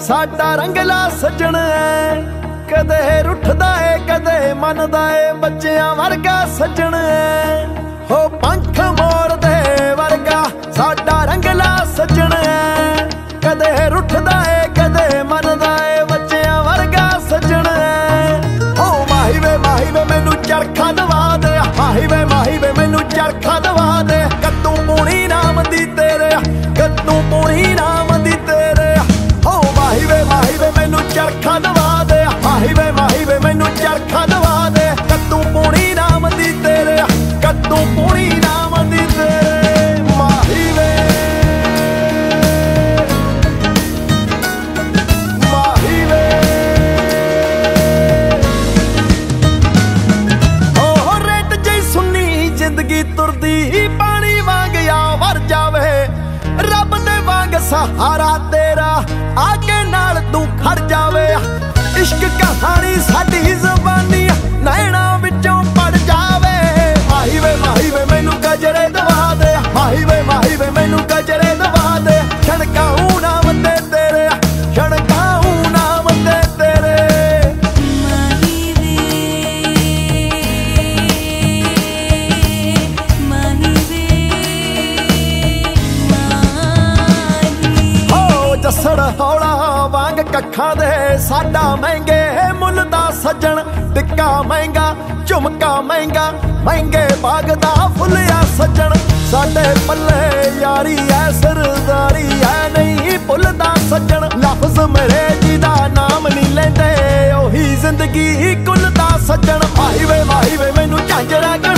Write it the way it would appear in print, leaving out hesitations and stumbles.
ਸਾਡਾ ਰੰਗਲਾ ਸੱਜਣ ਐ, ਕਦੇ ਰੁੱਠਦਾ ਏ ਕਦੇ ਮੰਨਦਾ ਏ, ਬੱਚਿਆਂ ਵਰਗਾ ਸੱਜਣ ਐ। ਹੋ ਪੰਖ ਮੋੜਦੇ ਵਰਗਾ ਸਾਡਾ ਰੰਗਲਾ ਸੱਜਣ ਐ, ਕਦੇ ਰੁੱਠਦਾ ਏ ਕਦੇ ਮੰਨਦਾ ਏ, ਬੱਚਿਆਂ ਵਰਗਾ ਸੱਜਣ ਐ। ਹੋ ਮਾਹੀ ਵੇ ਮੈਨੂੰ ਚਰਖਾ ਦਵਾ ਦੇ, ਮਾਹੀ ਵੇ ਮੈਨੂੰ ਚਰਖਾ ਦਵਾ ਦੇ, ਕੱਦੂ ਪੂਣੀ ਨਾਮ ਦੀ ਤੇਰੇ, ਕੱਦੂ ਪੂਣੀ ਨਾਮ ਦੀ ਤੇਰੇ। ਹੋ ਮਾਹੀ ਵੇ ਮੈਨੂੰ ਚਰਖਾ ਦਵਾ ਦੇ, ਮਾਹੀ ਵੇ ਮੈਨੂੰ ਚਰਖਾ ਦਵਾ ਦੇ, ਕੱਦੂ ਪੂਣੀ ਨਾਮ ਦੀ ਤੇਰੇ, ਕੱਦੂ ਪੂਣੀ ਨਾਮ ਦੀ ਤੇਰੇ। ਮਾਹੀ ਵੇ ਜ਼ਿੰਦਗੀ ਤੁਰਦੀ ਪਾਣੀ ਵਾਂਗ ਆ ਵਰ ਜਾਵੇ, ਰੱਬ ਦੇ ਵਾਂਗ ਸਹਾਰਾ ਤੇਰਾ ਆਗੇ ਨਾਲ ਤੂੰ ਖੜ ਜਾਵੇ। ਇਸ਼ਕ ਕਹਾਣੀ ਸਾਡੀ ਜ਼ਬਾਨੀ ਨੈਣਾ ਵਿੱਚੋਂ ਪੜ ਜਾਵੇ। ਮਾਹੀ ਵੇ ਮੈਨੂੰ ਗਜਰੇ ਦਵਾ ਦੇ, ਮਾਹੀ ਵੇ ਮੈਨੂੰ ਗਜਰੇ ਦਵਾ ਦੇ, ਛਣਕਾਉ ਨਾਮ ਤੇ ਤੇਰੇ, ਛਣਕਾਉ ਨਾਮ ਤੇ ਤੇਰੇ। ਜੱਸੜ ਹੌਲਾ ਵਾਂਗ ਕੱਖਾਂ ਦੇ ਸਾਡਾ ਮਹਿੰਗੇ ਮੁੱਲ ਦਾ ਸੱਜਣ, ਟਿੱਕਾ ਮਹਿੰਗਾ ਝੁਮਕਾ ਮਹਿੰਗਾ, ਮਹਿੰਗੇ ਬਾਗ ਦਾ ਫੁੱਲਿਆ ਸੱਜਣ। ਸਾਡੇ ਪੱਲੇ ਯਾਰੀ ਐ ਸਰਦਾਰੀ ਐ ਨਹੀਂ ਭੁੱਲਦਾ ਸੱਜਣ, ਲਫ਼ਜ਼ ਮੇਰੇ ਜੀ ਦਾ ਨਾਮ ਨਹੀਂ ਲੈਂਦੇ, ਉਹੀ ਜ਼ਿੰਦਗੀ ਕੁੱਲ ਦਾ ਸੱਜਣ। ਮਾਹੀ ਵੇ ਮੈਨੂੰ ਝਾਂਜਰਾ